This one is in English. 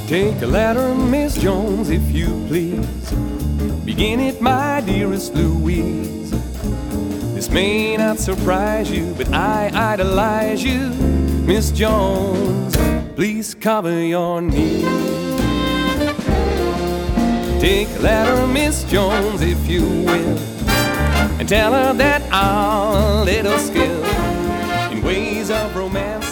Take a letter, Miss Jones, if you please. Begin it, my dearest Louise. This may not surprise you, but I idolize you, Miss Jones. Please cover your knees. Take a letter, Miss Jones, if you will, and tell her that our little skill in ways of romance